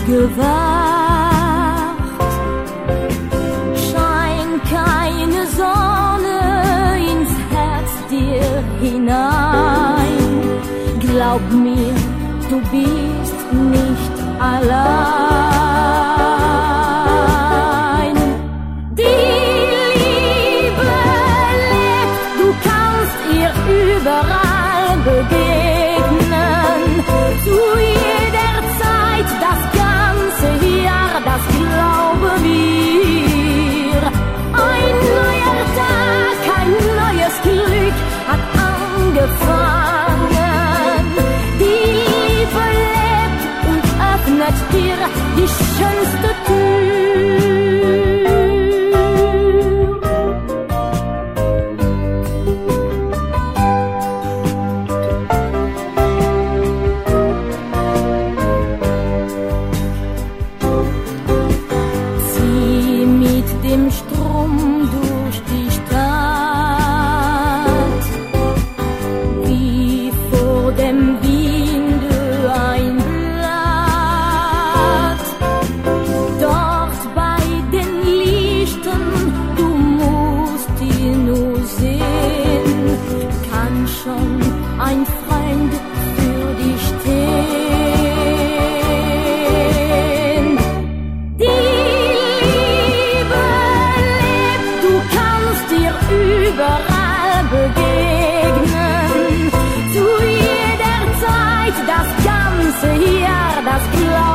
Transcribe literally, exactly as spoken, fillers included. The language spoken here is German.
aufgewacht. Scheint keine Sonne ins Herz dir hinein. Glaub mir, du bist nicht allein. Die Liebe lebt, du kannst ihr überall begegnen. Zu jeder Zeit, das ganze Jahr, das glaube mir. Ein neuer Tag, ein neues Glück hat angefangen. Die Liebe lebt und öffnet dir die schönste Tür. Zieh mit dem Strom durch die Stadt, wie vor dem Winde ein Blatt. Dort bei den Lichten, du musst ihn nur sehen, kann schon ein Freund für dich stehen. Die Liebe lebt, du kannst ihr überall begegnen. Zu jeder Zeit, das ganze Jahr, das Glauben.